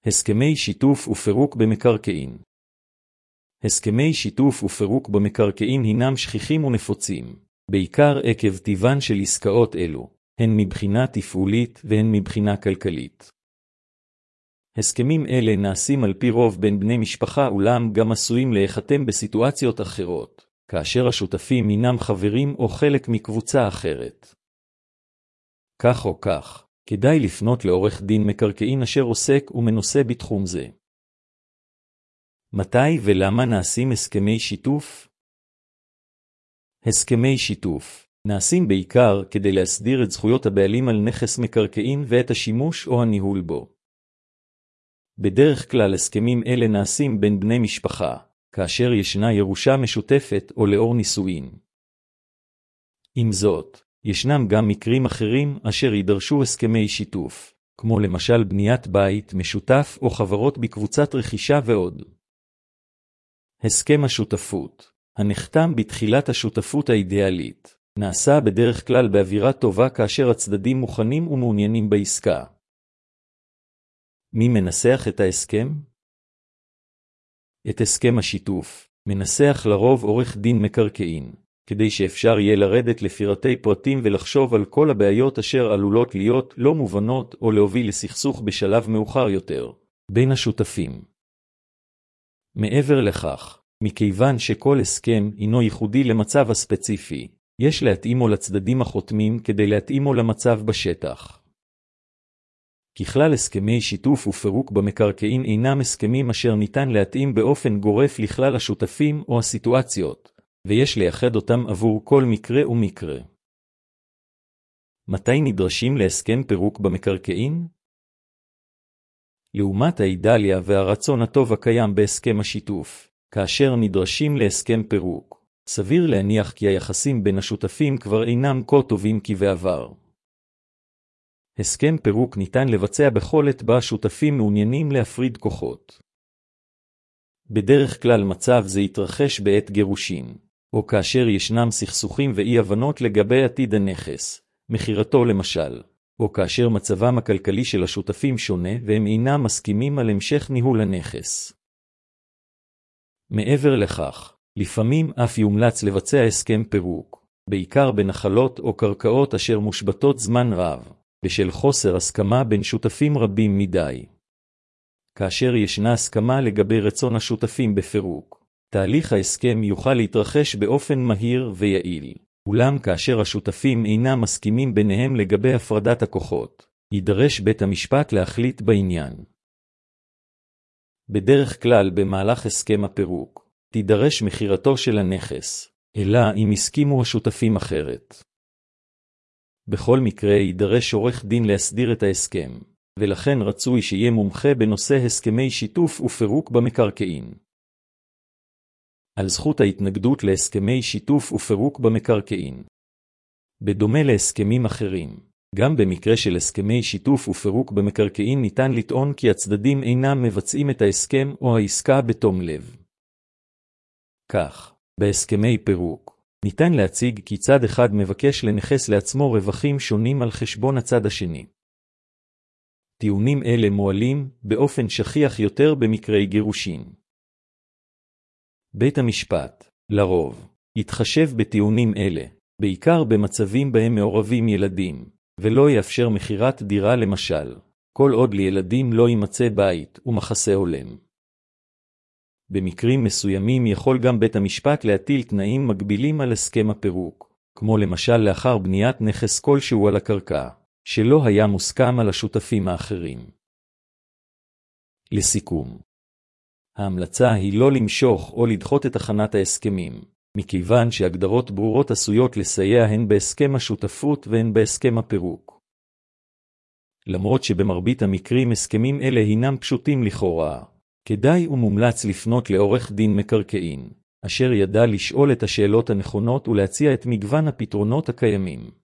הסכמי שיתוף ופירוק במקרקעין. הסכמי שיתוף ופירוק במקרקעין הינם שכיחים ונפוצים, בעיקר עקב טיבן של עסקאות אלו, הן מבחינה תפעולית והן מבחינה כלכלית. הסכמים אלה נעשים על פי רוב בין בני משפחה, אולם גם עשויים להיחתם בסיטואציות אחרות, כאשר השותפים הינם חברים או חלק מקבוצה אחרת. כך או כך, כדאי לפנות לעורך דין מקרקעין אשר עוסק ומנוסה בתחום זה. מתי ולמה נעשים הסכמי שיתוף? הסכמי שיתוף נעשים בעיקר כדי להסדיר את זכויות הבעלים על נכס מקרקעין ואת השימוש או הניהול בו. בדרך כלל הסכמים אלה נעשים בין בני משפחה, כאשר ישנה ירושה משותפת או לאור נישואין. עם זאת, ישנם גם מקרים אחרים אשר יידרשו הסכמי שיתוף, כמו למשל בניית בית משותף או חברות בקבוצת רכישה ועוד. הסכם השותפות, הנחתם בתחילת השותפות האידיאלית, נעשה בדרך כלל באווירה טובה כאשר הצדדים מוכנים ומעוניינים בעסקה. מי מנסח את ההסכם? את הסכם השיתוף מנסח לרוב עורך דין מקרקעין, כדי שאפשר יהיה לרדת לפרטי פרטים ולחשוב על כל הבעיות אשר עלולות להיות לא מובנות או להוביל לסכסוך בשלב מאוחר יותר, בין השותפים. מעבר לכך, מכיוון שכל הסכם הינו ייחודי למצב הספציפי, יש להתאימו לצדדים החותמים כדי להתאימו למצב בשטח. ככלל הסכמי שיתוף ופירוק במקרקעין אינם הסכמים אשר ניתן להתאים באופן גורף לכלל השותפים או הסיטואציות, ויש לייחד אותם עבור כל מקרה ומקרה. מתי נדרשים להסכם פירוק במקרקעין? לעומת האידליה והרצון הטוב הקיים בהסכם השיתוף, כאשר נדרשים להסכם פירוק, סביר להניח כי היחסים בין השותפים כבר אינם כה טובים כבעבר. הסכם פירוק ניתן לבצע בכל עת בה השותפים מעוניינים להפריד כוחות. בדרך כלל מצב זה יתרחש בעת גירושין, או כאשר ישנם סכסוכים ואי-הבנות לגבי עתיד הנכס, מחירתו למשל, או כאשר מצבם הכלכלי של השותפים שונה והם אינם מסכימים על המשך ניהול הנכס. מעבר לכך, לפעמים אף יומלץ לבצע הסכם פירוק, בעיקר בנחלות או קרקעות אשר מושבתות זמן רב, בשל חוסר הסכמה בין שותפים רבים מדי. כאשר ישנה הסכמה לגבי רצון השותפים בפירוק, תהליך ההסכם יוכל להתרחש באופן מהיר ויעיל. אולם כאשר השותפים אינם מסכימים ביניהם לגבי הפרדת הכוחות, יידרש בית המשפט להחליט בעניין. בדרך כלל במהלך הסכם הפירוק, תידרש מחירתו של הנכס, אלא אם הסכימו השותפים אחרת. בכל מקרה יידרש עורך דין להסדיר את ההסכם, ולכן רצוי שיהיה מומחה בנושא הסכמי שיתוף ופירוק במקרקעין. על זכות ההתנגדות להסכמי שיתוף ופירוק במקרקעין. בדומה להסכמים אחרים, גם במקרה של הסכמי שיתוף ופירוק במקרקעין ניתן לטעון כי הצדדים אינם מבצעים את ההסכם או העסקה בתום לב. כך, בהסכמי פירוק, ניתן להציג כי צד אחד מבקש לנכס לעצמו רווחים שונים על חשבון הצד השני. טיעונים אלה מועלים באופן שכיח יותר במקרי גירושין. בית המשפט, לרוב, יתחשב בטיעונים אלה, בעיקר במצבים בהם מעורבים ילדים, ולא יאפשר מחירת דירה למשל, כל עוד לילדים לא יימצא בית ומחסה הולם. במקרים מסוימים יכול גם בית המשפט להטיל תנאים מגבילים על הסכם הפירוק, כמו למשל לאחר בניית נכס כלשהו על הקרקע, שלא היה מוסכם על השותפים האחרים. לסיכום, ההמלצה היא לא למשוך או לדחות את הכנת ההסכמים, מכיוון שהגדרות ברורות עשויות לסייע הן בהסכם השותפות והן בהסכם הפירוק. למרות שבמרבית המקרים הסכמים אלה הינם פשוטים לכאורה, כדאי ומומלץ לפנות לעורך דין מקרקעין, אשר ידע לשאול את השאלות הנכונות ולהציע את מגוון הפתרונות הקיימים.